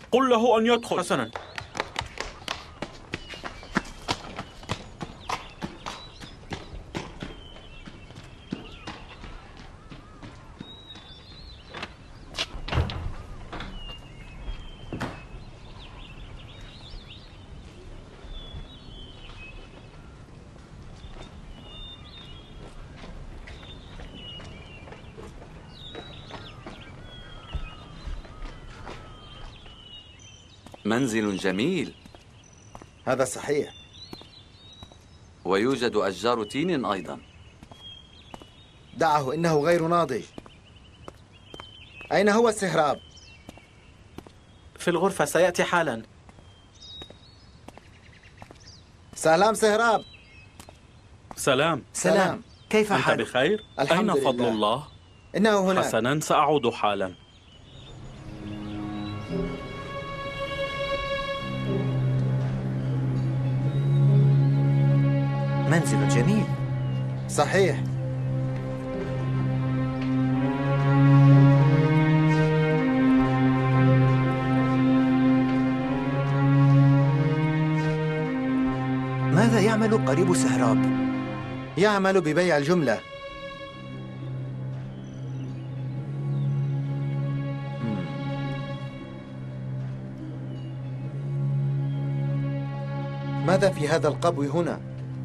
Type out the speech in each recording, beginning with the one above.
قل له أن يدخل. حسنا. منزل جميل. هذا صحيح. ويوجد أشجار تين أيضا. دعه، إنه غير ناضج. أين هو السهراب؟ في الغرفة، سيأتي حالا. سلام سهراب. سلام. سلام. كيف أنت حالك؟ بخير؟ الحمد أين فضل لله. الله؟ إنه هناك. حسنا، سأعود حالا. منزل جميل. صحيح. ماذا يعمل قريب سهراب؟ يعمل ببيع الجملة. ماذا في هذا القبو هنا؟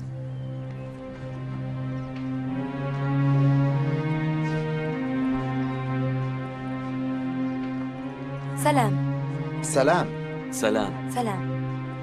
سلام. سلام. سلام. سلام.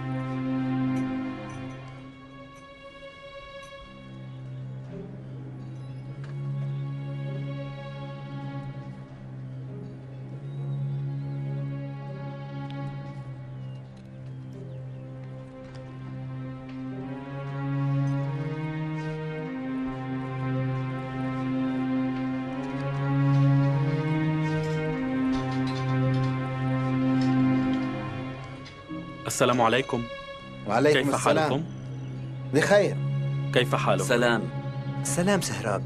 السلام عليكم. وعليكم كيف السلام. حالكم؟ بخير. كيف حالك؟ سلام. سلام سهراب.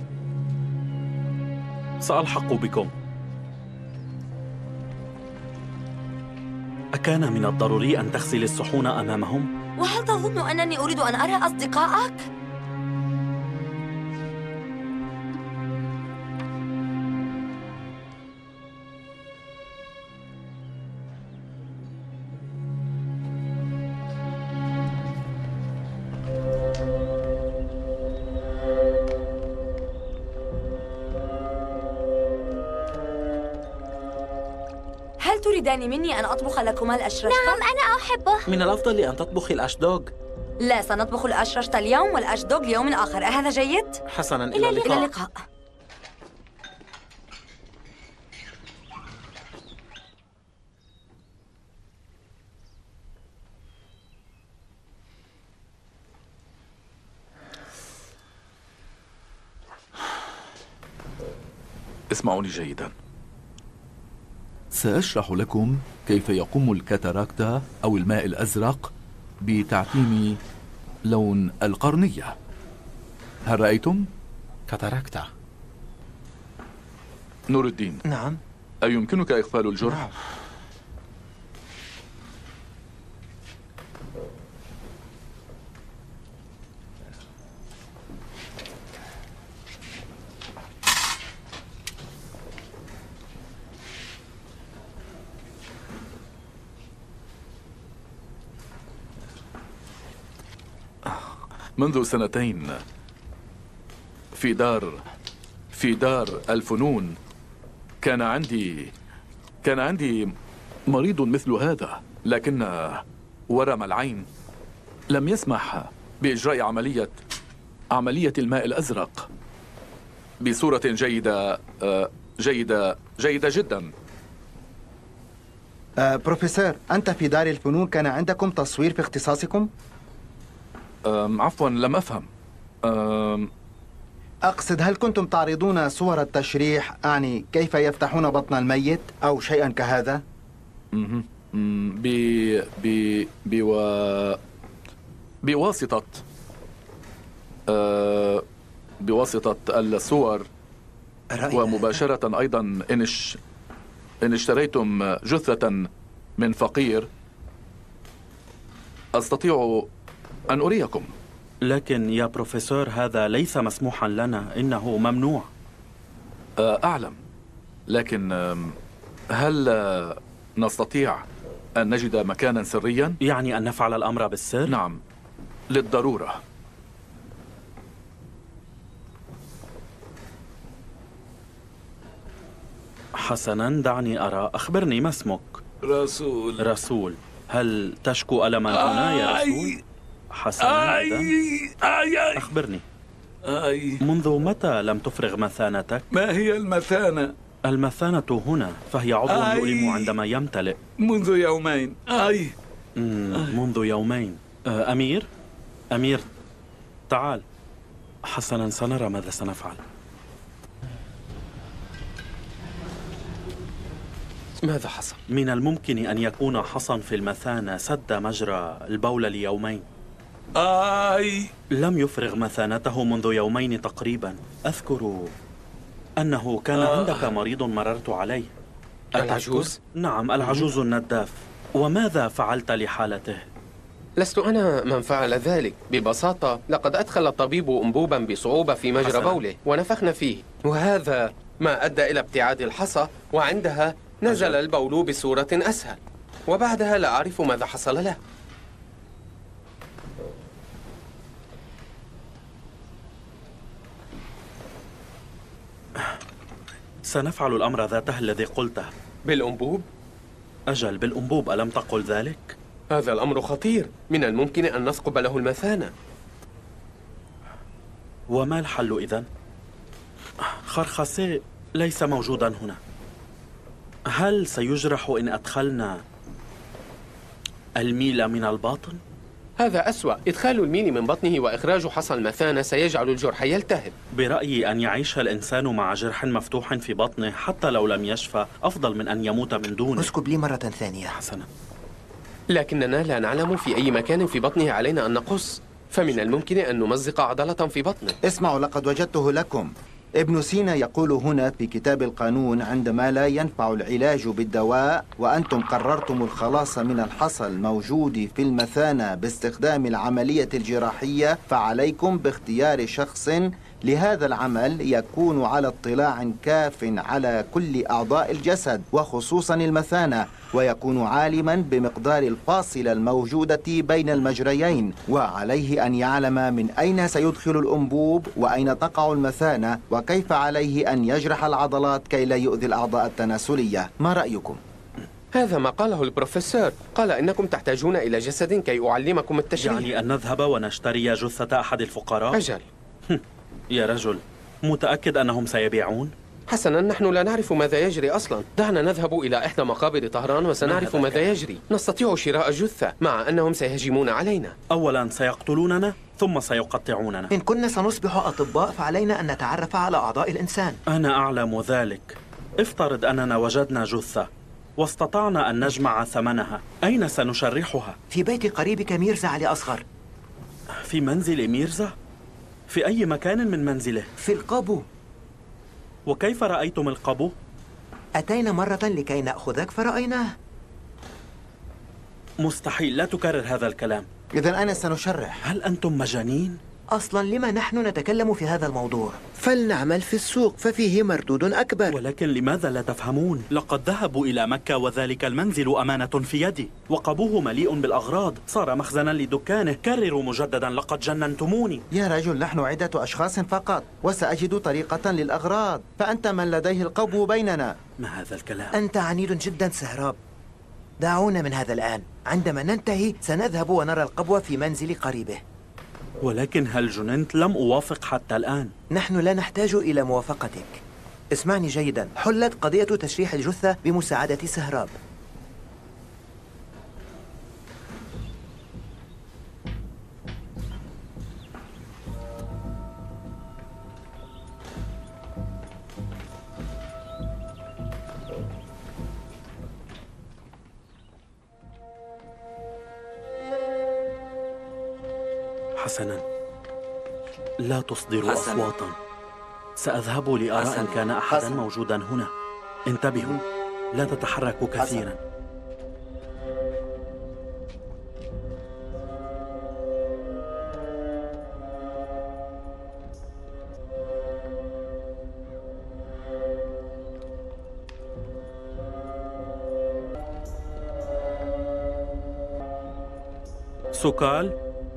سألحق بكم. أكان من الضروري أن تغسل الصحون أمامهم؟ وهل تظن أنني أريد أن أرى أصدقائك؟ هل تريدان مني أن أطبخ لكما الأشرشة؟ نعم، أنا أحبه. من الأفضل أن تطبخي الأشدوغ. لا، سنطبخ الأشرشة اليوم والأشدوغ ليوم آخر. أهذا جيد؟ حسنا، إلى اللقاء. اللقاء. اسمعوني جيدا. سأشرح لكم كيف يقوم الكاتاراكتا أو الماء الأزرق بتعتيم لون القرنية. هل رأيتم؟ كاتاراكتا. نور الدين. نعم. أيمكنك إغفال الجرح؟ نعم. منذ سنتين في دار الفنون كان عندي مريض مثل هذا، لكن ورم العين لم يسمح بإجراء عملية الماء الأزرق بصورة جيدة جدا. بروفيسور، أنت في دار الفنون كان عندكم تصوير في اختصاصكم؟ عفوا، لم أفهم. أقصد، هل كنتم تعرضون صور التشريح، أعني كيف يفتحون بطن الميت أو شيئا كهذا؟ بواسطة الصور ومباشرة أيضا إن اشتريتم جثة من فقير أستطيع أن أريكم. لكن يا بروفيسور هذا ليس مسموحا لنا، إنه ممنوع. أعلم، لكن هل نستطيع أن نجد مكانا سريا؟ يعني أن نفعل الأمر بالسر؟ نعم، للضرورة. حسنا، دعني أرى. أخبرني، ما اسمك؟ رسول. هل تشكو ألما هنا يا رسول؟ حسنا، إذن أخبرني، منذ متى لم تفرغ مثانتك؟ ما هي المثانة؟ المثانة هنا، فهي عضو يؤلم عندما يمتلئ. منذ يومين. منذ يومين. أمير، تعال. حسنا، سنرى ماذا سنفعل. ماذا حصل؟ من الممكن أن يكون حصن في المثانة سد مجرى البول ليومين. لم يفرغ مثانته منذ يومين تقريبا. أذكر أنه كان عندك مريض مررت عليه. العجوز؟ نعم، العجوز النداف. وماذا فعلت لحالته؟ لست أنا من فعل ذلك. ببساطة لقد أدخل الطبيب أنبوبا بصعوبة في مجرى بوله ونفخنا فيه، وهذا ما أدى إلى ابتعاد الحصى، وعندها نزل البول بصورة أسهل، وبعدها لا أعرف ماذا حصل له. سنفعل الأمر ذاته الذي قلته. بالأنبوب؟ أجل، بالأنبوب، ألم تقل ذلك؟ هذا الأمر خطير، من الممكن أن نثقب له المثانة. وما الحل إذن؟ خرخسي ليس موجودا هنا. هل سيجرح إن أدخلنا الميل من الباطن؟ هذا أسوأ. إدخال الميل من بطنه وإخراج حصى المثانة سيجعل الجرح يلتهب. برأيي أن يعيش الإنسان مع جرح مفتوح في بطنه حتى لو لم يشفى أفضل من أن يموت من دونه. اسكب لي مرة ثانية. حسنا. لكننا لا نعلم في أي مكان في بطنه علينا أن نقص، فمن الممكن أن نمزق عضلة في بطنه. اسمعوا، لقد وجدته لكم. ابن سينا يقول هنا في كتاب القانون: عندما لا ينفع العلاج بالدواء وأنتم قررتم الخلاص من الحصى الموجود في المثانة باستخدام العملية الجراحية، فعليكم باختيار شخص لهذا العمل يكون على اطلاع كاف على كل أعضاء الجسد وخصوصا المثانة، ويكون عالما بمقدار الفاصلة الموجودة بين المجريين، وعليه أن يعلم من أين سيدخل الأنبوب وأين تقع المثانة وكيف عليه أن يجرح العضلات كي لا يؤذي الأعضاء التناسلية. ما رأيكم؟ هذا ما قاله البروفيسور. قال إنكم تحتاجون إلى جسد كي أعلمكم التشريح. يعني أن نذهب ونشتري جثة أحد الفقراء؟ أجل. يا رجل، متأكد أنهم سيبيعون؟ حسنا، نحن لا نعرف ماذا يجري أصلا. دعنا نذهب إلى إحدى مقابر طهران وسنعرف ماذا يجري. نستطيع شراء جثة، مع أنهم سيهجمون علينا. أولا سيقتلوننا ثم سيقطعوننا. إن كنا سنصبح أطباء فعلينا أن نتعرف على أعضاء الإنسان. أنا أعلم ذلك. افترض أننا وجدنا جثة واستطعنا أن نجمع ثمنها، أين سنشرحها؟ في بيت قريبك ميرزا علي أصغر. في منزل ميرزا؟ في أي مكان من منزله؟ في القبو. وكيف رأيتم القبو؟ أتينا مرة لكي نأخذك فرأيناه. مستحيل، لا تكرر هذا الكلام. إذن أين سنشرح؟ هل أنتم مجانين؟ أصلا لما نحن نتكلم في هذا الموضوع؟ فلنعمل في السوق ففيه مردود أكبر. ولكن لماذا لا تفهمون؟ لقد ذهبوا إلى مكة وذلك المنزل أمانة في يدي، وقبوه مليء بالأغراض، صار مخزنا لدكانه. كرروا مجددا، لقد جننتموني. يا رجل، نحن عدة أشخاص فقط، وسأجد طريقة للأغراض، فأنت من لديه القبو بيننا. ما هذا الكلام؟ أنت عنيد جدا سهراب. دعونا من هذا الآن. عندما ننتهي سنذهب ونرى القبو في منزل قريبه. ولكن هل جننت؟ لم أوافق حتى الآن. نحن لا نحتاج إلى موافقتك. اسمعني جيدا، حلت قضية تشريح الجثة بمساعدة سهراب. حسنا، لا تصدروا أصواتا. سأذهب لأرى إن كان أحدا موجودا هنا. انتبهوا، لا تتحركوا كثيرا. سوكال،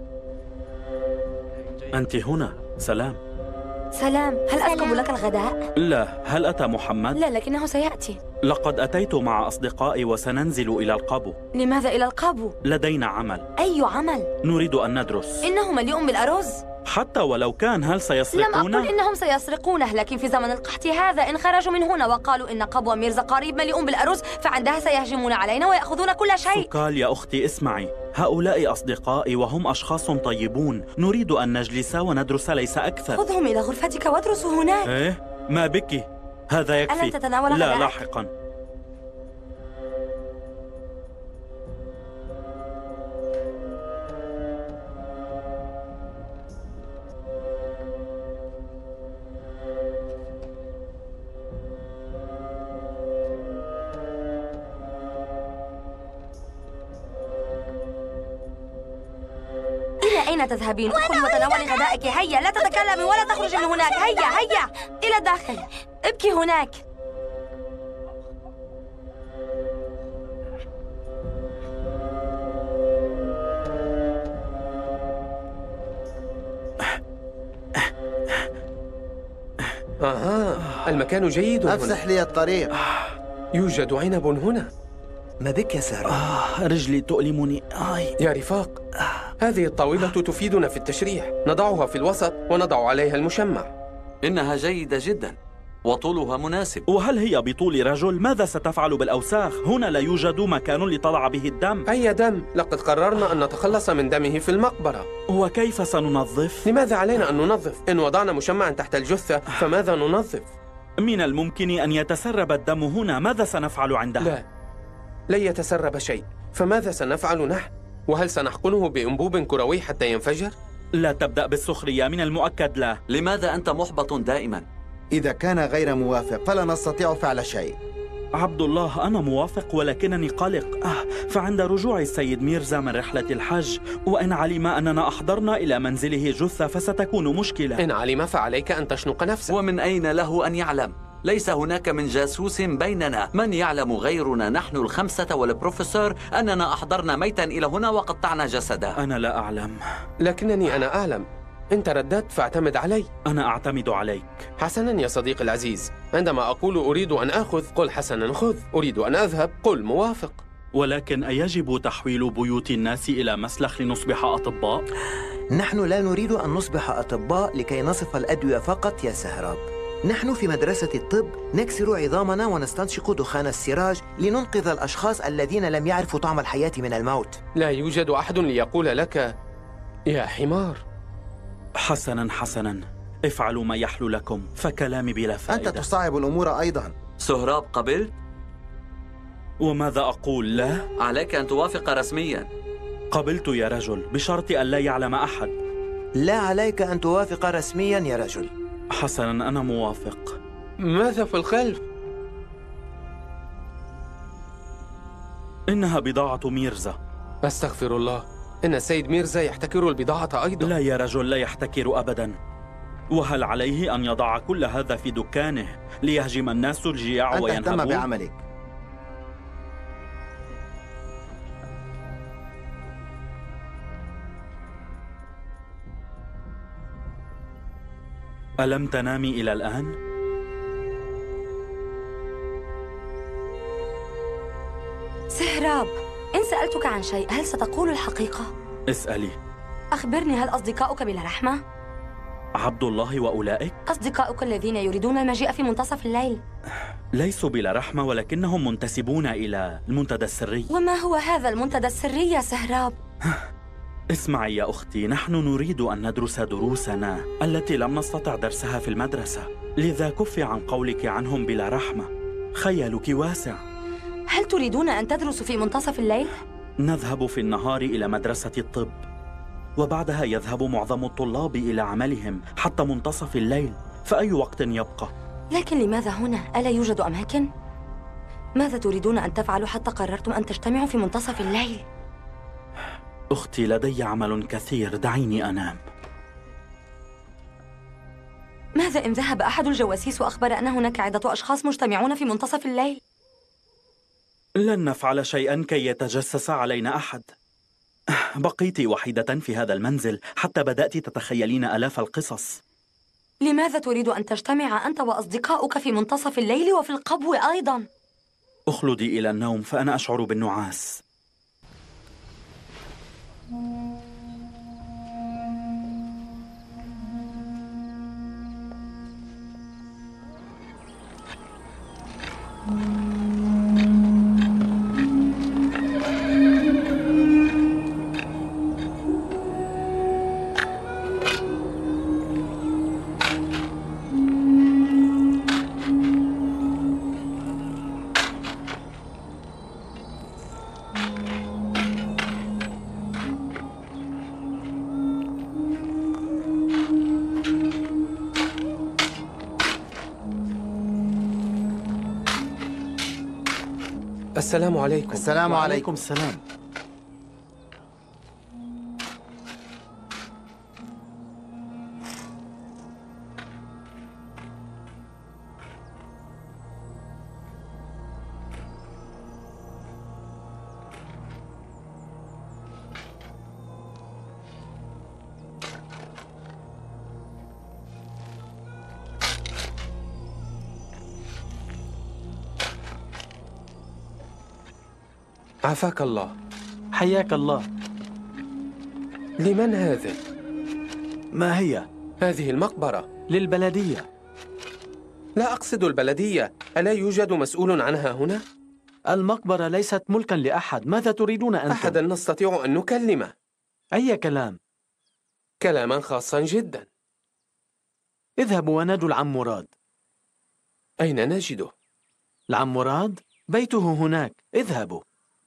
أنت هنا. سلام. سلام، هل أسكب لك الغداء؟ لا. هل أتى محمد؟ لا، لكنه سيأتي. لقد أتيت مع أصدقائي وسننزل إلى القبو. لماذا إلى القبو؟ لدينا عمل. أي عمل؟ نريد أن ندرس. إنه مليء بالأرز. حتى ولو كان، هل سيسرقونه؟ لم أقل إنهم سيسرقونه، لكن في زمن القحط هذا إن خرجوا من هنا وقالوا إن قبو ميرزا قريب مليء بالأرز، فعندها سيهجمون علينا ويأخذون كل شيء. سوكال يا أختي، اسمعي، هؤلاء أصدقائي وهم أشخاص طيبون. نريد أن نجلس وندرس ليس أكثر. خذهم إلى غرفتك وادرسوا هناك. إيه؟ ما بك؟ هذا يكفي. ألن تتناول لا، غداءك؟ لاحقا. إلى أين تذهبين؟ ادخلي وتناولي غدائك. هيا، لا تتكلمي ولا تخرجي من هناك. هيا هيا إلى الداخل، ابكي هناك. المكان جيد هنا. أفسح لي الطريق. يوجد عنب هنا. ما بك يا سهراب؟ رجلي تؤلمني. يا رفاق، هذه الطاولة تفيدنا في التشريح. نضعها في الوسط ونضع عليها المشمع. إنها جيدة جدا وطولها مناسب. وهل هي بطول رجل؟ ماذا ستفعل بالأوساخ؟ هنا لا يوجد مكان لتضع به الدم. أي دم؟ لقد قررنا أن نتخلص من دمه في المقبرة. وكيف سننظف؟ لماذا علينا أن ننظف؟ إن وضعنا مشمعا تحت الجثة فماذا ننظف؟ من الممكن أن يتسرب الدم هنا. ماذا سنفعل عندها؟ لا، لن يتسرب شيء. فماذا سنفعل نحن؟ وهل سنحقنه بأنبوب كروي حتى ينفجر؟ لا تبدأ بالسخرية، من المؤكد لا. لماذا أنت محبط دائما؟ إذا كان غير موافق فلا نستطيع فعل شيء. عبد الله، أنا موافق ولكنني قلق. فعند رجوع السيد ميرزا من رحلة الحج، وإن علم أننا أحضرنا إلى منزله جثة فستكون مشكلة. إن علم فعليك أن تشنق نفسك. ومن أين له أن يعلم؟ ليس هناك من جاسوس بيننا. من يعلم غيرنا نحن الخمسة والبروفيسور أننا أحضرنا ميتا إلى هنا وقطعنا جسده؟ أنا لا أعلم. لكنني أنا أعلم. إن ترددت فاعتمد علي. أنا أعتمد عليك. حسناً يا صديقي العزيز، عندما أقول أريد أن آخذ قل حسناً خذ، أريد أن أذهب قل موافق. ولكن أيجب تحويل بيوت الناس إلى مسلخ لنصبح أطباء؟ نحن لا نريد أن نصبح أطباء لكي نصف الأدوية فقط يا سهراب. نحن في مدرسة الطب نكسر عظامنا ونستنشق دخان السراج لننقذ الأشخاص الذين لم يعرفوا طعم الحياة من الموت. لا يوجد أحد ليقول لك يا حمار. حسناً حسناً، افعلوا ما يحلو لكم، فكلامي بلا فائدة. أنت تصعب الأمور أيضا. سهراب، قبلت؟ وماذا أقول؟ لا؟ عليك أن توافق رسمياً. قبلت يا رجل، بشرط أن لا يعلم أحد. لا عليك أن توافق رسميا يا رجل. حسناً، أنا موافق. ماذا في الخلف؟ إنها بضاعة ميرزا. أستغفر الله، إن السيد ميرزا يحتكر البضاعة أيضا. لا يا رجل، لا يحتكر أبداً. وهل عليه أن يضع كل هذا في دكانه ليهجم الناس الجياع وينهبون؟ أنت اهتم بعملك. ألم تنامي إلى الآن؟ سهراب، إن سألتك عن شيء هل ستقول الحقيقة؟ اسألي. أخبرني، هل أصدقاؤك بلا رحمة؟ عبد الله وأولئك؟ أصدقاؤك الذين يريدون المجيء في منتصف الليل. ليسوا بلا رحمة، ولكنهم منتسبون إلى المنتدى السري. وما هو هذا المنتدى السري يا سهراب؟ اسمعي يا أختي، نحن نريد أن ندرس دروسنا التي لم نستطع درسها في المدرسة، لذا كفي عن قولك عنهم بلا رحمة. خيالك واسع. هل تريدون أن تدرسوا في منتصف الليل؟ نذهب في النهار إلى مدرسة الطب، وبعدها يذهب معظم الطلاب إلى عملهم حتى منتصف الليل، فأي وقت يبقى؟ لكن لماذا هنا؟ ألا يوجد أماكن؟ ماذا تريدون أن تفعلوا حتى قررتم أن تجتمعوا في منتصف الليل؟ أختي، لدي عمل كثير، دعيني أنام. ماذا إن ذهب أحد الجواسيس وأخبر أن هناك عدة أشخاص مجتمعون في منتصف الليل؟ لن نفعل شيئا كي يتجسس علينا أحد. بقيت وحيدة في هذا المنزل حتى بدأت تتخيلين آلاف القصص. لماذا تريد أن تجتمع أنت وأصدقاؤك في منتصف الليل وفي القبو أيضا؟ اخلدي إلى النوم فأنا أشعر بالنعاس. السلام عليكم. السلام عليكم. السلام. عافاك الله. حياك الله. لمن هذه؟ ما هي؟ هذه المقبرة للبلدية. لا أقصد البلدية، ألا يوجد مسؤول عنها هنا؟ المقبرة ليست ملكا لأحد. ماذا تريدون أنتم؟ أحدا نستطيع أن نكلمه. أي كلام؟ كلاما خاصا جدا. اذهبوا ونادوا العم مراد. أين نجده؟ العم مراد؟ بيته هناك. اذهبوا.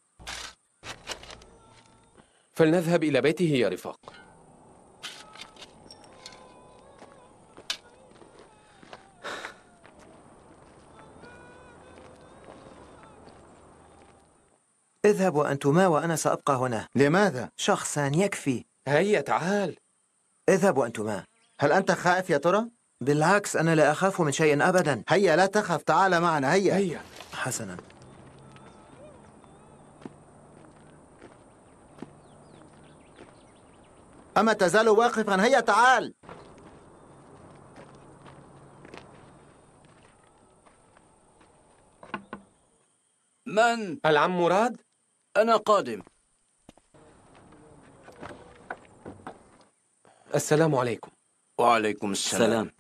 فلنذهب إلى بيته يا رفاق. اذهبوا أنتما وأنا سأبقى هنا. لماذا؟ شخصا يكفي. هيا تعال. اذهبوا أنتما. هل أنت خائف يا ترى؟ بالعكس، أنا لا أخاف من شيء أبدا. هيا لا تخف، تعال معنا. هيا هيا. حسنا. أما تزال واقفا؟ هيا تعال. من؟ العم مراد؟ أنا قادم. السلام عليكم. وعليكم السلام.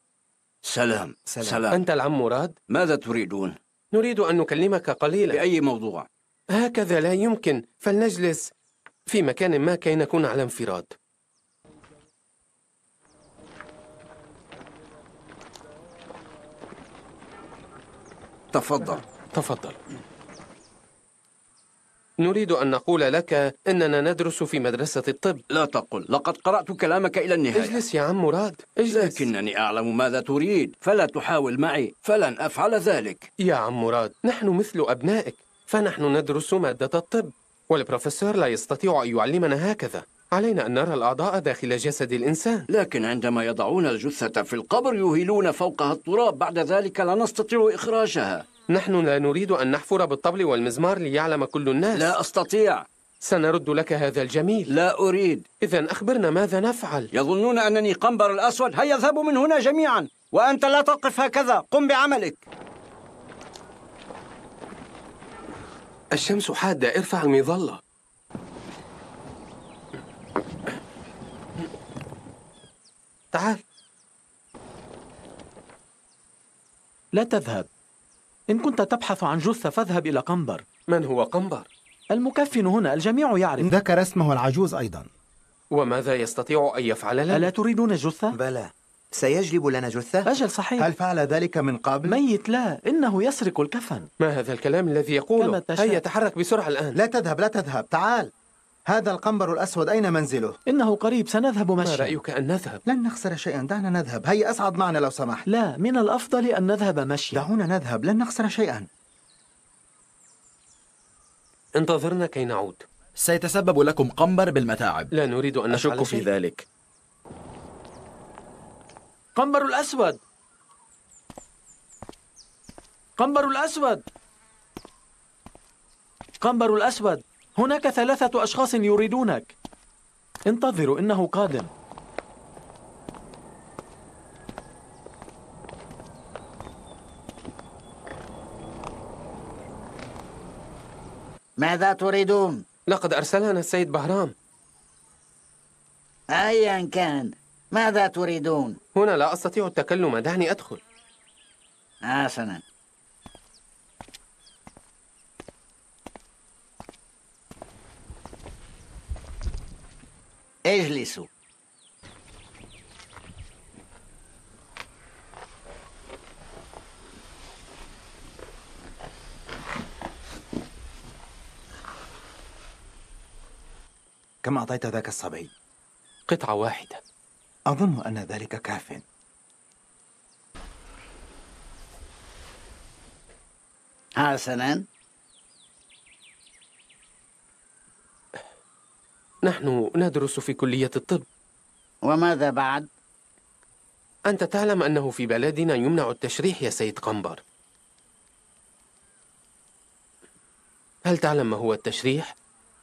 سلام. أنت العم مراد؟ ماذا تريدون؟ نريد أن نكلمك قليلا. بأي موضوع؟ هكذا لا يمكن، فلنجلس في مكان ما كي نكون على انفراد. تفضل. نريد أن نقول لك أننا ندرس في مدرسة الطب. لا تقل، لقد قرأت كلامك إلى النهاية. اجلس يا عم مراد، اجلس. لكنني أعلم ماذا تريد، فلا تحاول معي، فلن أفعل ذلك. يا عم مراد، نحن مثل أبنائك، فنحن ندرس مادة الطب، والبروفيسور لا يستطيع أن يعلمنا هكذا. علينا أن نرى الأعضاء داخل جسد الإنسان. لكن عندما يضعون الجثة في القبر يهيلون فوقها التراب، بعد ذلك لا نستطيع إخراجها. نحن لا نريد أن نحفر بالطبل والمزمار ليعلم كل الناس. لا أستطيع. سنرد لك هذا الجميل. لا أريد. إذن أخبرنا ماذا نفعل؟ يظنون أنني قنبر الأسود. هيا اذهبوا من هنا جميعا، وأنت لا تقف هكذا، قم بعملك. الشمس حادة، ارفع المظلة. تعال. لا تذهب. إن كنت تبحث عن جثة فاذهب إلى قنبر. من هو قنبر؟ المكفن هنا، الجميع يعرف. ذكر اسمه العجوز أيضا. وماذا يستطيع أن يفعل لنا؟ ألا تريدون جثة؟ بلى، سيجلب لنا جثة؟ أجل صحيح. هل فعل ذلك من قبل؟ ميت لا، إنه يسرق الكفن. ما هذا الكلام الذي يقوله؟ هيا تحرك بسرعة الآن. لا تذهب، تعال. هذا القنبر الأسود أين منزله؟ إنه قريب، سنذهب مشي. ما رأيك أن نذهب؟ لن نخسر شيئا، دعنا نذهب. هيا أصعد معنا لو سمحت. لا، من الأفضل أن نذهب مشي. دعونا نذهب، لن نخسر شيئا. انتظرنا كي نعود. سيتسبب لكم قنبر بالمتاعب. لا نريد أن نفعل أشك في ذلك. قنبر الأسود، قنبر الأسود، قنبر الأسود، هناك 3 أشخاص يريدونك. انتظروا، إنه قادم. ماذا تريدون؟ لقد أرسلنا السيد بهرام. أيا كان، ماذا تريدون؟ هنا لا أستطيع التكلم، دعني أدخل. حسنا. اجلسوا. كم أعطيت ذاك الصبي؟ قطعة واحدة. أظن أن ذلك كاف. حسنا. نحن ندرس في كلية الطب. وماذا بعد؟ أنت تعلم أنه في بلدنا يمنع التشريح يا سيد قنبر. هل تعلم ما هو التشريح؟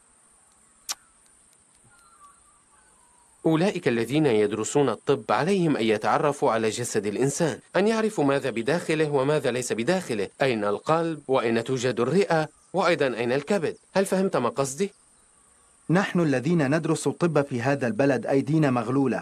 أولئك الذين يدرسون الطب عليهم أن يتعرفوا على جسد الإنسان، أن يعرفوا ماذا بداخله وماذا ليس بداخله، أين القلب وأين توجد الرئة وأيضا أين الكبد. هل فهمت ما قصدي؟ نحن الذين ندرس الطب في هذا البلد أيدينا مغلولة.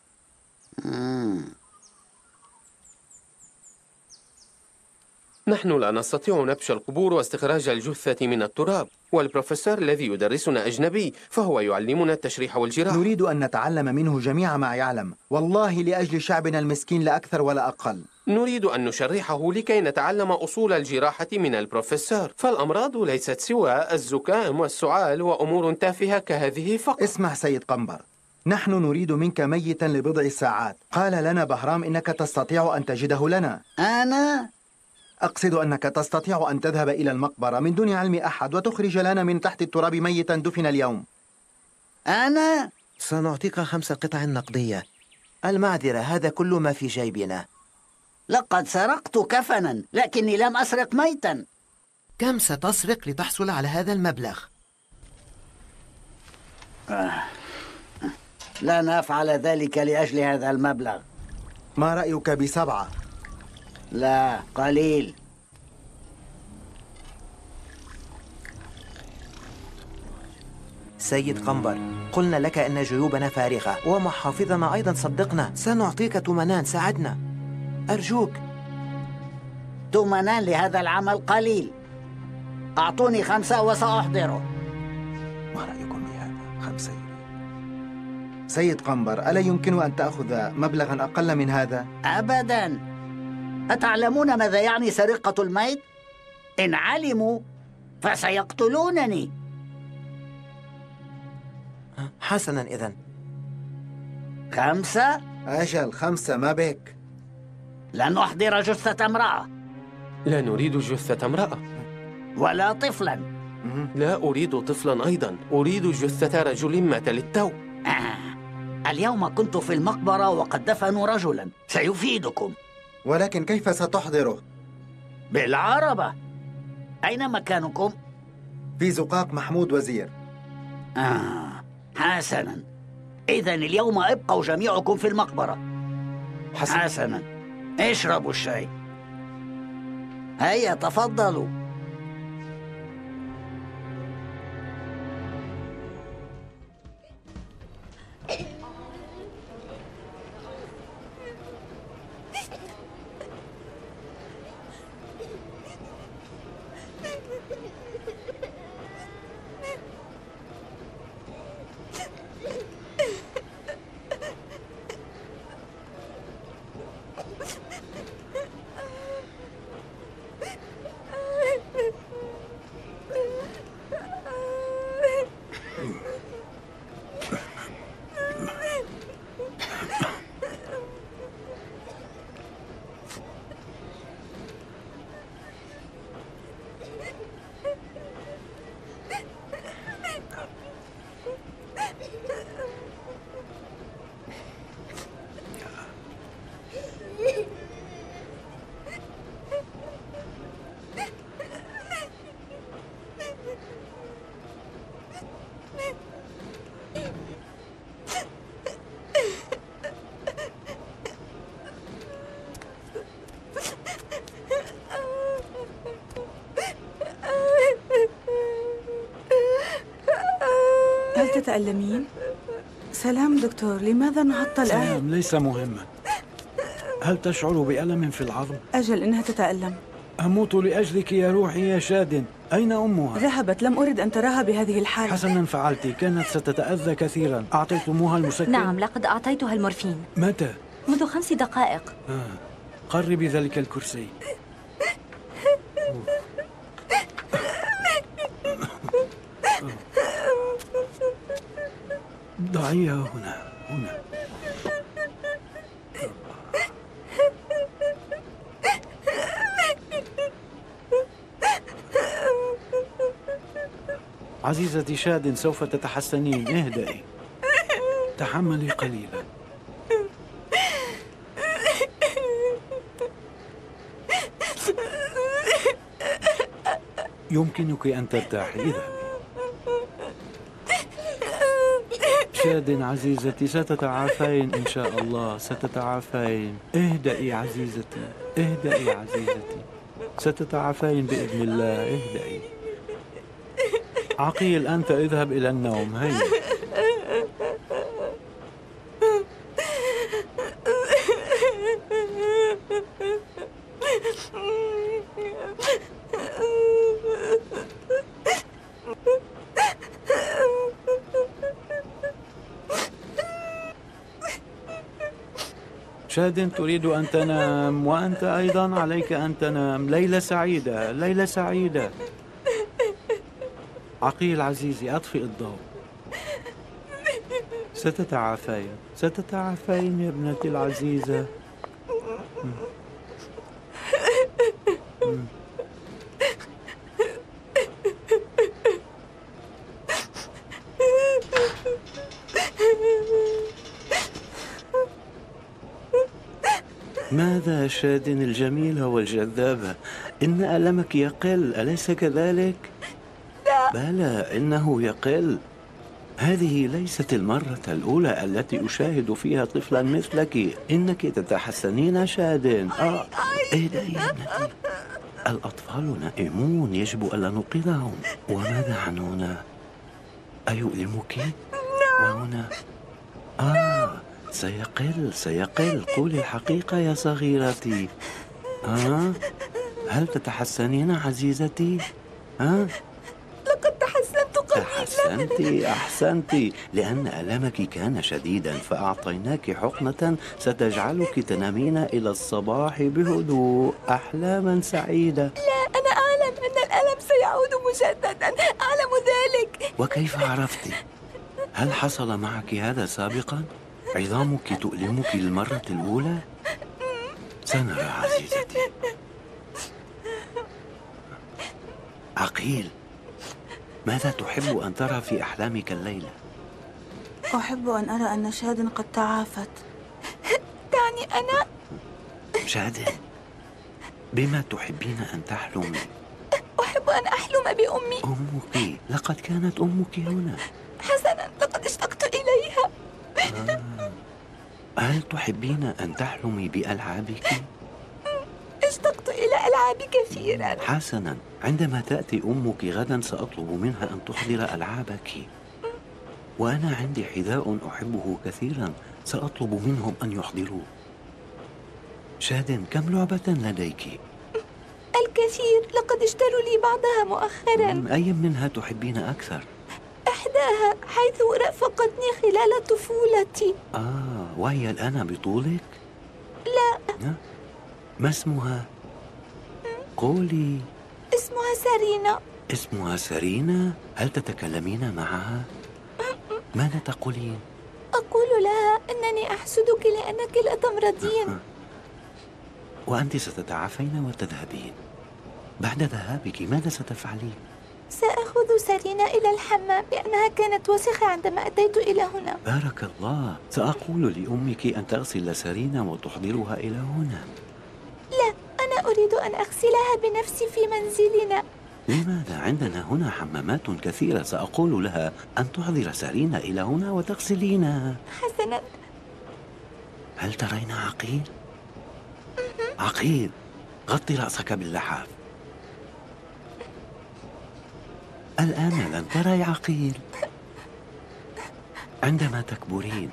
نحن لا نستطيع نبش القبور واستخراج الجثة من التراب، والبروفيسور الذي يدرسنا أجنبي فهو يعلمنا التشريح والجراحة. نريد أن نتعلم منه جميع ما يعلم، والله لأجل شعبنا المسكين لا أكثر ولا أقل. نريد أن نشرحه لكي نتعلم أصول الجراحة من البروفيسور، فالأمراض ليست سوى الزكام والسعال وأمور تافهة كهذه فقط. اسمع سيد قنبر، نحن نريد منك ميتا لبضع ساعات. قال لنا بهرام إنك تستطيع أن تجده لنا. أنا؟ أقصد أنك تستطيع أن تذهب إلى المقبرة من دون علم أحد وتخرج لنا من تحت التراب ميتا دفن اليوم. أنا؟ سنعطيك 5 قطع نقدية. المعذرة، هذا كل ما في جيبنا. لقد سرقت كفنا، لكني لم أسرق ميتا. كم ستسرق لتحصل على هذا المبلغ؟ لن أفعل ذلك لأجل هذا المبلغ. ما رأيك ب7؟ لا، قليل. سيد قنبر، قلنا لك أن جيوبنا فارغة ومحافظنا أيضا، صدقنا. سنعطيك ثمنان، ساعدنا أرجوك. ثمنان لهذا العمل قليل. أعطوني 5 وسأحضره. ما رأيكم بهذا؟ 5 يورو. سيد قنبر، ألا يمكن أن تأخذ مبلغا أقل من هذا؟ أبداً. أتعلمون ماذا يعني سرقة الميت؟ إن علموا فسيقتلونني. حسناً، إذن 5؟ أجل 5، ما بك؟ لن أحضر جثة امرأة. لا نريد جثة امرأة. ولا طفلاً. لا أريد طفلاً أيضاً، أريد جثة رجل مات للتو. اليوم كنت في المقبرة وقد دفنوا رجلاً، سيفيدكم. ولكن كيف ستحضره؟ بالعربة. أين مكانكم؟ في زقاق محمود وزير. حسناً، إذن اليوم ابقوا جميعكم في المقبرة. حسناً، اشربوا الشاي. هيا تفضلوا. تتألمين؟ سلام دكتور، لماذا نهضت الآن؟ سلام، ليس مهما. هل تشعر بألم في العظم؟ أجل، إنها تتألم. أموت لأجلك يا روحي يا شادن. أين أمها؟ ذهبت، لم أرد أن تراها بهذه الحالة. حسنا فعلت، كانت ستتأذى كثيرا. أعطيتموها المسكن؟ نعم، لقد أعطيتها المورفين. متى؟ منذ 5 دقائق. قربي ذلك الكرسي. ضعيها هنا. عزيزتي شاد، سوف تتحسنين. اهدئي، تحملي قليلا. يمكنك أن ترتاحي. اذهبي. شاد عزيزتي، ستتعافين إن شاء الله، ستتعافين. اهدئي عزيزتي، اهدئي عزيزتي، ستتعافين بإذن الله. اهدئي. عقيل، أنت اذهب إلى النوم. هيا. شاد تريد أن تنام، وأنت أيضا عليك أن تنام. ليلة سعيدة، ليلة سعيدة. عقيل عزيزي، أطفئ الضوء. ستتعافين، ستتعافين يا ابنتي العزيزة. ماذا شاد الجميلة والجذابة؟ إن ألمك يقل، أليس كذلك؟ لا. بلى، إنه يقل. هذه ليست المرة الأولى التي أشاهد فيها طفلا مثلك. إنك تتحسنين شاد. اهدئي يا ابنتي، الأطفال نائمون، يجب ألا نوقظهم. وماذا عن هنا؟ أيؤلمك؟ وهنا؟ سيقل، سيقل. قولي الحقيقة يا صغيرتي. هل تتحسنين عزيزتي؟ لقد تحسنت قليلا. تحسنتي، أحسنتي، لأن ألمك كان شديدا فأعطيناك حقنة ستجعلك تنامين إلى الصباح بهدوء، أحلاما سعيدة. لا، أنا أعلم أن الألم سيعود مجددا، أعلم ذلك. وكيف عرفتِ؟ هل حصل معك هذا سابقا؟ عظامك تؤلمك للمرة الأولى؟ سنرى عزيزتي. عقيل، ماذا تحب أن ترى في أحلامك الليلة؟ أحب أن أرى أن شاد قد تعافت. تعني أنا؟ شاد، بما تحبين أن تحلمي؟ أحب أن أحلم بأمي. أمك؟ لقد كانت أمك هنا. حسنا، لقد اشتقت إليها. هل تحبين أن تحلمي بألعابك؟ اشتقت إلى ألعاب كثيرا. حسنا، عندما تأتي أمك غدا سأطلب منها أن تحضر ألعابك. وأنا عندي حذاء أحبه كثيرا، سأطلب منهم أن يحضروه. شاد، كم لعبة لديك؟ الكثير، لقد اشتروا لي بعضها مؤخرا. أي منها تحبين أكثر؟ إحداها حيث رافقتني خلال طفولتي. وهي الآن بطولك؟ لا. ما اسمها؟ قولي. اسمها سارينا. اسمها سارينا؟ هل تتكلمين معها؟ ماذا تقولين؟ أقول لها أنني أحسدك لأنك لا تمرضين. وأنت ستتعافين وتذهبين. بعد ذهابك ماذا ستفعلين؟ سأخذ سارينا إلى الحمام لأنها كانت وسخة عندما أتيت إلى هنا. بارك الله، سأقول لأمك أن تغسل سارينا وتحضرها إلى هنا. لا، أنا أريد أن أغسلها بنفسي في منزلنا. لماذا؟ عندنا هنا حمامات كثيرة. سأقول لها أن تحضر سارينا إلى هنا وتغسلينها. حسنا. هل ترين عقيل؟ عقيل، غطي رأسك باللحاف. الآن لن ترى عقيل. عندما تكبرين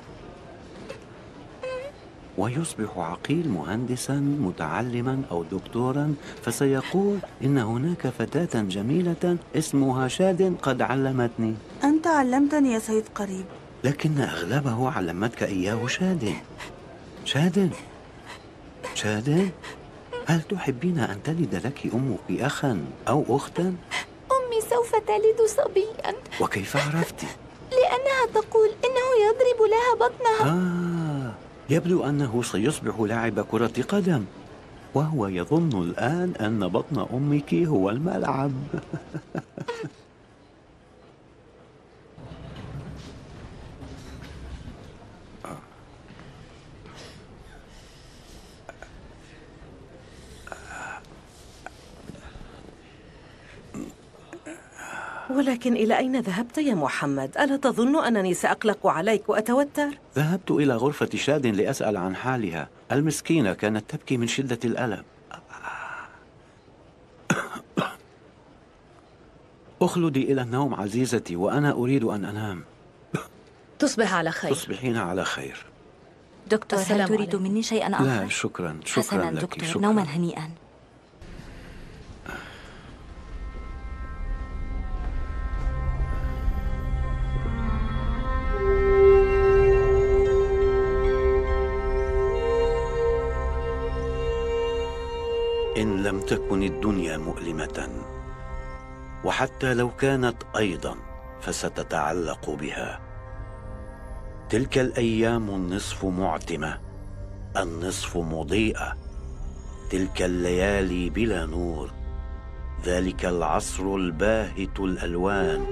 ويصبح عقيل مهندسا متعلما أو دكتورا، فسيقول إن هناك فتاة جميلة اسمها شاد قد علمتني. أنت علمتني يا سيد قريب، لكن أغلبه علمتك إياه شاد. شاد، هل تحبين أن تلد لك أمك أخا أو أختا؟ أمي سوف تلد صبيا. وكيف عرفتِ؟ لأنها تقول إنه يضرب لها بطنها. يبدو أنه سيصبح لاعب كرة قدم، وهو يظن الآن أن بطن أمك هو الملعب. ولكن إلى أين ذهبت يا محمد؟ ألا تظن أنني سأقلق عليك وأتوتر؟ ذهبت إلى غرفة شاد لأسأل عن حالها. المسكينة كانت تبكي من شدة الألم. أخلدي إلى النوم عزيزتي، وأنا أريد أن أنام. تصبح على خير. تصبحين على خير. دكتور، هل تريد مني شيئا آخر؟ لا شكرا حسنا لك. دكتور، شكرا. نوما هنيئا. إن لم تكن الدنيا مؤلمة، وحتى لو كانت أيضا فستتعلق بها. تلك الأيام النصف معتمة، النصف مضيئة. تلك الليالي بلا نور، ذلك العصر الباهت الألوان.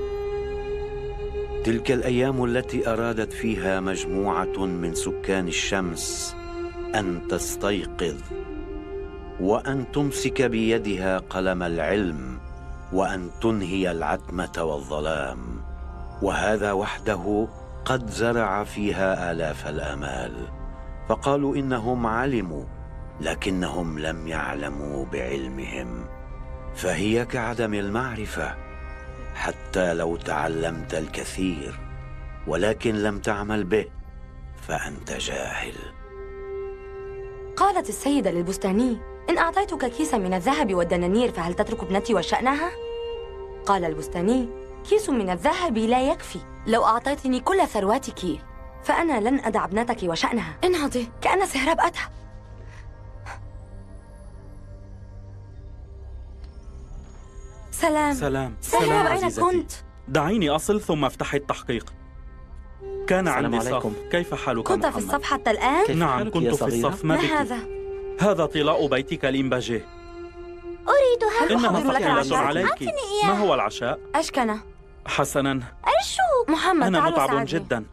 تلك الأيام التي أرادت فيها مجموعة من سكان الشمس أن تستيقظ، وأن تمسك بيدها قلم العلم، وأن تنهي العتمة والظلام. وهذا وحده قد زرع فيها آلاف الآمال. فقالوا إنهم علموا، لكنهم لم يعلموا بعلمهم. فهي كعدم المعرفة، حتى لو تعلمت الكثير ولكن لم تعمل به فأنت جاهل. قالت السيدة للبستاني: إن أعطيتك كيسا من الذهب والدنانير فهل تترك ابنتي وشأنها؟ قال البستاني: كيس من الذهب لا يكفي. لو أعطيتني كل ثرواتك فأنا لن أدع ابنتك وشأنها. انهضي، كأن سهراب أتى. سلام. سهراب، أين كنت؟ دعيني أصل ثم افتحي التحقيق. كان عندي صف. كيف حالك كنت محمد؟ في الصف حتى الآن؟ نعم، كنت في الصف. ما بك؟ هذا؟ هذا طلاء بيتك لإمباجيه. أريد إنها ثقيلة عليك. ما هو العشاء؟ أشكنا. حسنا، أرجوك محمد، أنا تعالوا متعب ساعدني. جدا.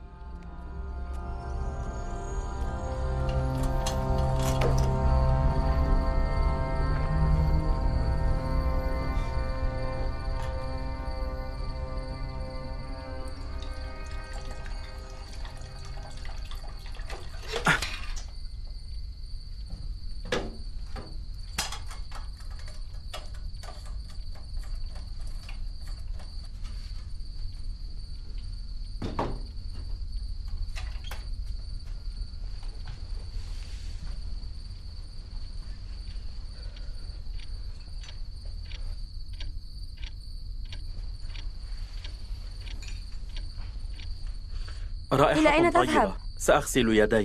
رائحة إلى أين طيبة. تذهب؟ سأغسل يدي.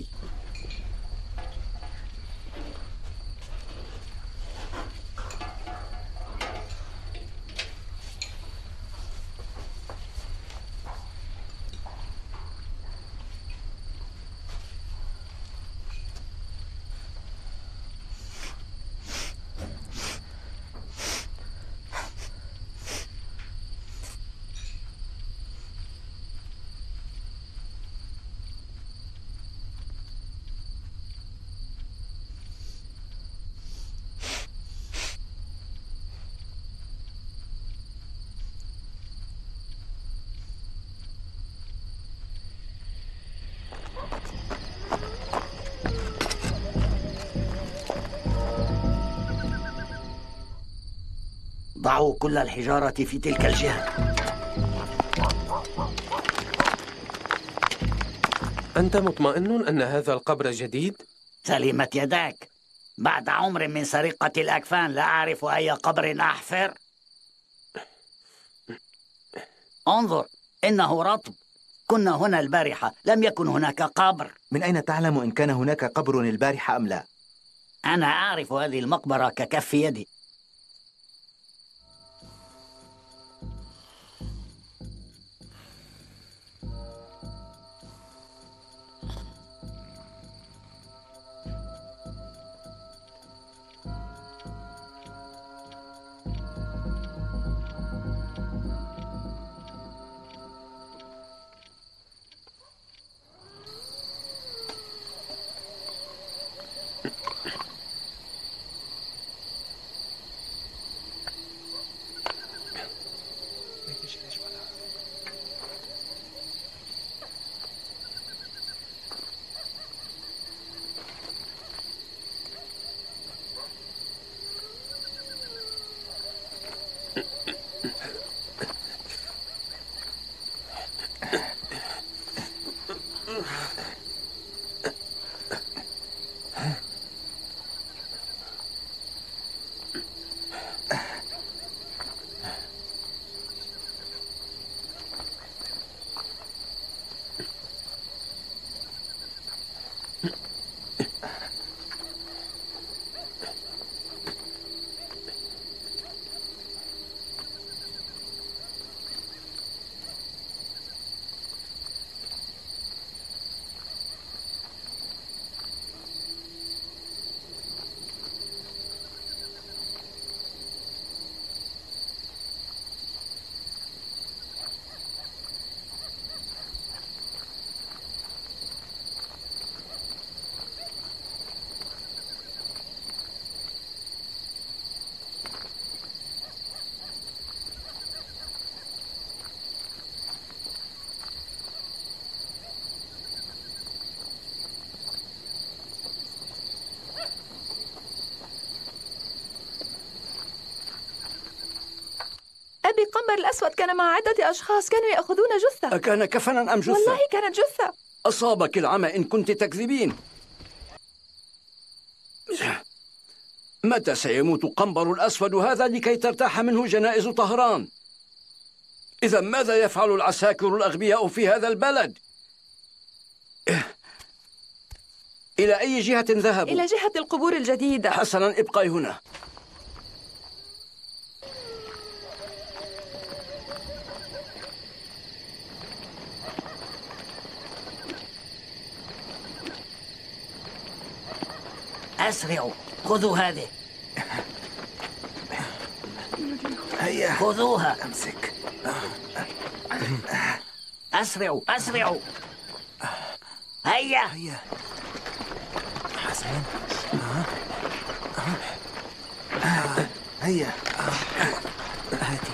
ضعوا كل الحجارة في تلك الجهة. أنت مطمئن أن هذا القبر جديد؟ سلمت يداك. بعد عمر من سرقة الأكفان لا أعرف أي قبر أحفر. انظر، إنه رطب. كنا هنا البارحة، لم يكن هناك قبر. من أين تعلم إن كان هناك قبر البارحة أم لا؟ أنا أعرف هذه المقبرة ككف يدي. أبي قمبر الأسود كان مع عدة أشخاص كانوا يأخذون جثة. أكان كفنا أم جثة؟ والله كانت جثة. أصابك العمى إن كنت تكذبين. متى سيموت قمبر الأسود هذا لكي ترتاح منه جنائز طهران؟ إذا ماذا يفعل العساكر الأغبياء في هذا البلد؟ إلى أي جهة ذهبوا؟ إلى جهة القبور الجديدة. حسنا، ابقي هنا. أسرعوا، خذوا هذه. هيا خذوها. أمسك. أسرعوا أسرعوا. هيا هيا. حسن. هيا. هاتي.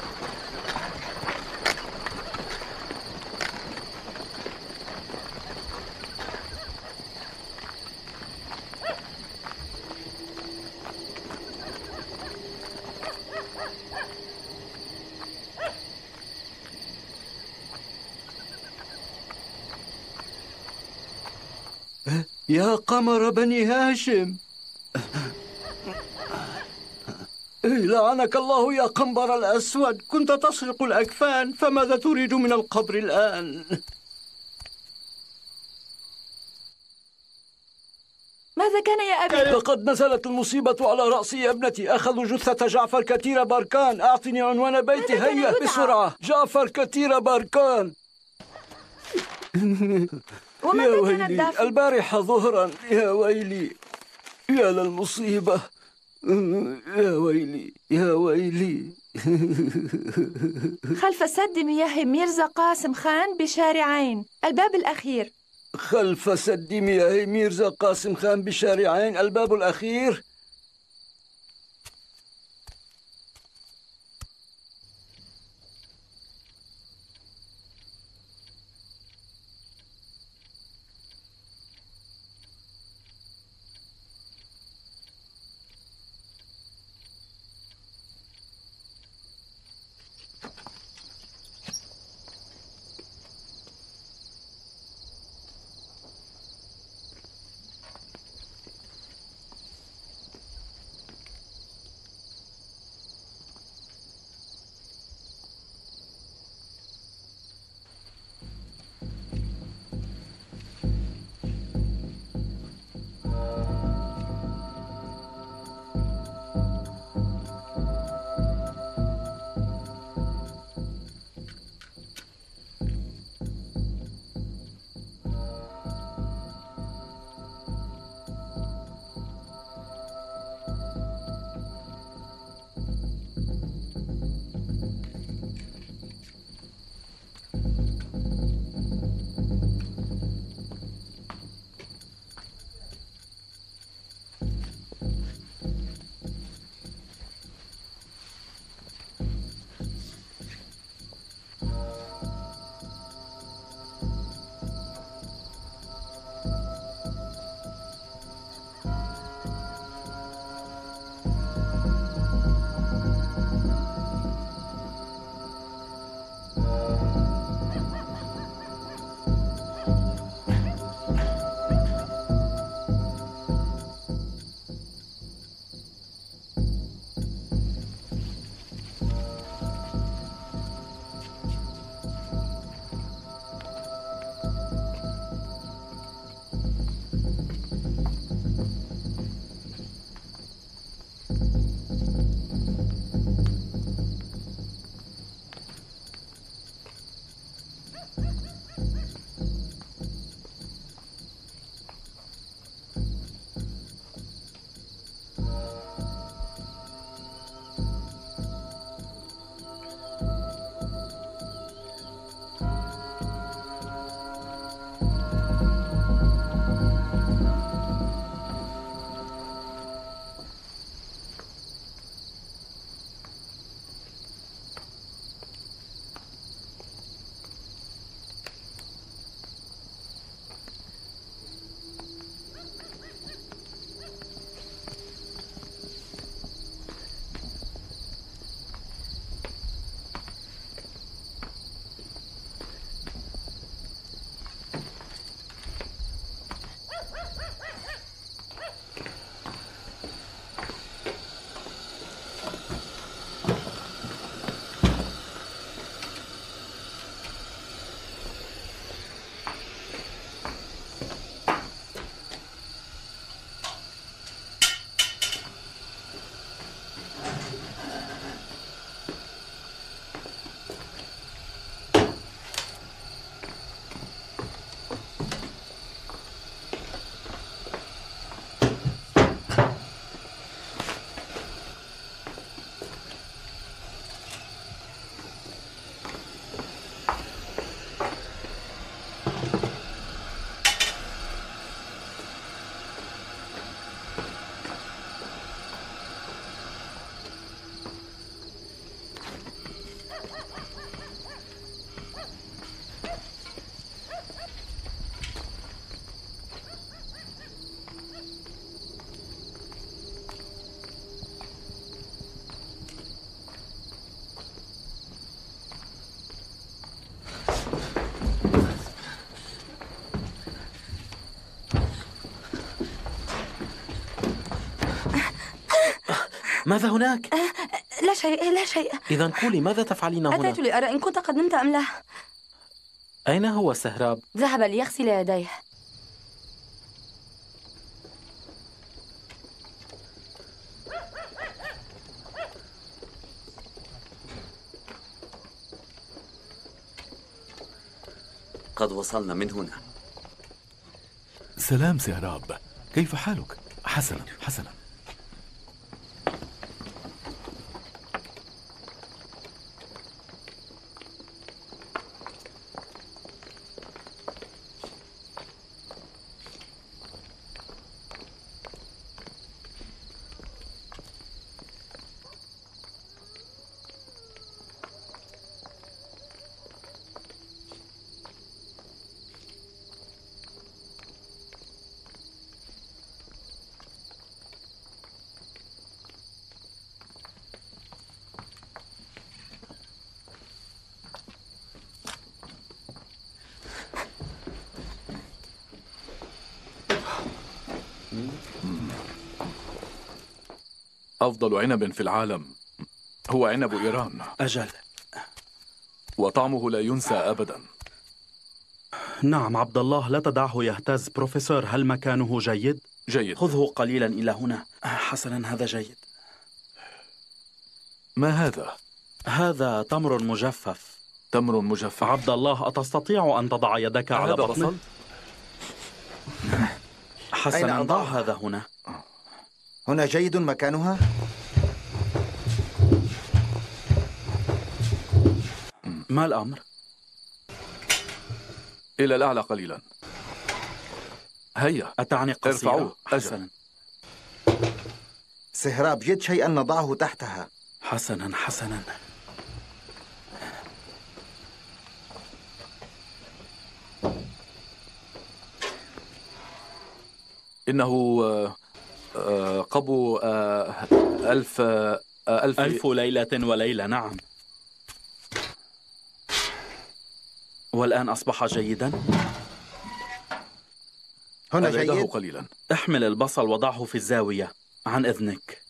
يا قمر بني هاشم، لعنك الله يا قنبر الأسود، كنت تسرق الأكفان، فماذا تريد من القبر الآن؟ ماذا كان يا أبي؟ لقد نزلت المصيبة على رأسي يا ابنتي، أخذوا جثة جعفر كتير باركان. أعطني عنوان بيتي هيا بسرعة. جعفر كتير باركان. ومتى كان الدفن؟ البارحة ظهرا. يا ويلي، يا للمصيبة، يا ويلي يا ويلي. خلف سد مياه ميرزا قاسم خان بشارعين، الباب الأخير. خلف سد مياه ميرزا قاسم خان بشارعين، الباب الأخير. ماذا هناك؟ لا شيء لا شيء. إذا قولي ماذا تفعلين هنا؟ أتيت لأرى إن كنت قد نمت أم لا. أين هو سهراب؟ ذهب ليغسل يديه. قد وصلنا من هنا. سلام سهراب، كيف حالك؟ حسنا حسنا. أفضل عنب في العالم هو عنب إيران. أجل. وطعمه لا ينسى أبدا. نعم عبد الله، لا تدعه يهتز. بروفيسور، هل مكانه جيد؟ جيد. خذه قليلا إلى هنا. حسنا، هذا جيد. ما هذا؟ هذا تمر مجفف. تمر مجفف. عبد الله، أتستطيع أن تضع يدك على بطنه؟ حسنا، ضع هذا هنا. هنا جيد مكانها؟ ما الأمر؟ إلى الأعلى قليلا. هيا. أتعني قصيرة؟ ارفعوه. حسنا. سهراب، جد شيئا نضعه تحتها. حسنا حسنا. إنه قبو 1000 ليلة وليلة. نعم. والآن أصبح جيدا؟ هنا جيد؟ قليلا. احمل البصل وضعه في الزاوية عن إذنك.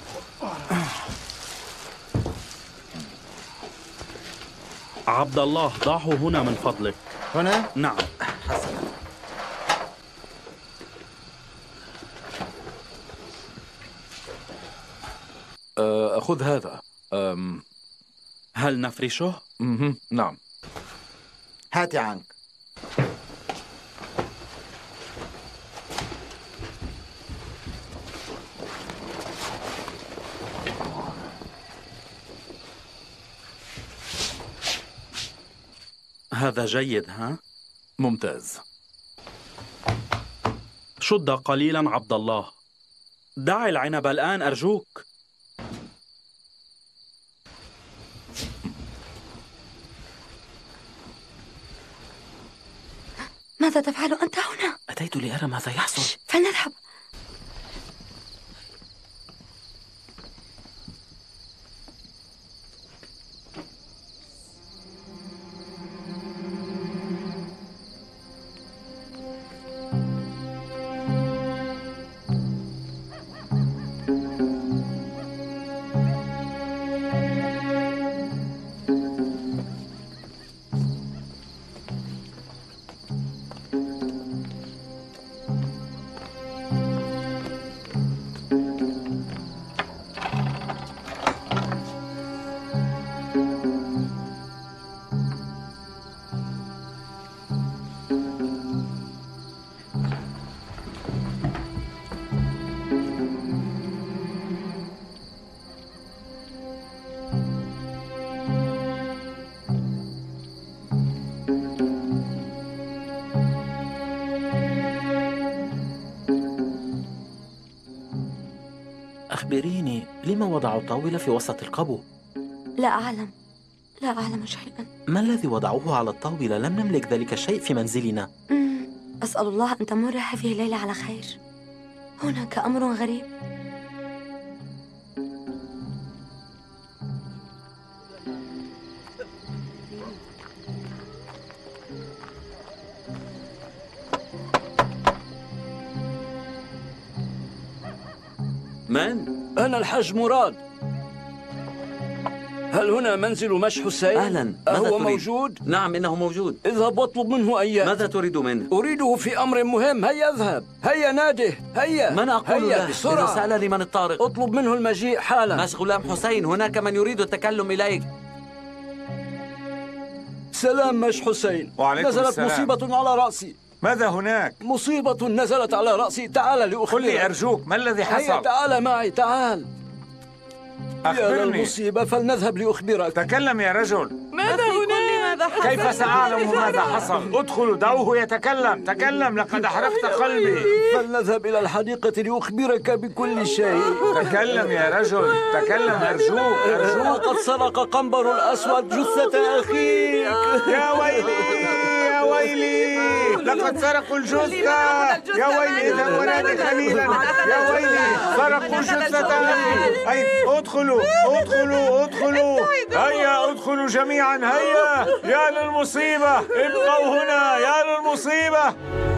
عبد الله، ضعه هنا من فضلك. هنا؟ نعم. حسنا. خذ هذا. هل نفرشه؟ نعم. هات عنك. هذا جيد ها؟ ممتاز. شد قليلا عبد الله. دع العنب الآن أرجوك. ماذا تفعل أنت هنا؟ أتيت لأرى ماذا يحصل. فلنذهب. أخبريني، لما وضعوا الطاولة في وسط القبو؟ لا أعلم. لا أعلم شيئا. ما الذي وضعوه على الطاولة؟ لم نملك ذلك الشيء في منزلنا. أسأل الله أن تمر هذه الليلة على خير. هناك أمر غريب. من؟ أنا الحاج مراد. هل هنا منزل مش حسين؟ أهلا. هو موجود؟ نعم إنه موجود. اذهب واطلب منه أن يأتي. ماذا تريد منه؟ أريده في أمر مهم. هيا اذهب. هيا ناده. هيا. من أقول له؟ بسرعة. إذا سألني من الطارق اطلب منه المجيء حالا. مش غلام حسين، هناك من يريد التكلم إليك. سلام مش حسين. وعليكم نزلت السلام. مصيبة على رأسي. ماذا هناك؟ مصيبة نزلت على رأسي. تعال لأخبرك. قل لي أرجوك، ما الذي حصل؟ هيا تعال معي، تعال. أخبرني. يا للمصيبة، فلنذهب لأخبرك. تكلم يا رجل. ماذا هناك؟ كيف سأعلم ماذا حصل؟ ادخلوا، دعوه يتكلم. تكلم، لقد أحرقت قلبي. فلنذهب إلى الحديقة لأخبرك بكل شيء. تكلم يا رجل، تكلم أرجوك أرجوك. لقد سرق قنبر الأسود جثة أخيك. يا ويلي يا ويلي، لقد سرقوا الجثة. يا ويلي، إذا ونادي خليلا. يا ويلي، سرقوا جثة أخي. أي ادخلوا ادخلوا ادخلوا. هيا ادخلوا جميعا، هيا. يا للمصيبة، ابقوا هنا، يا للمصيبة.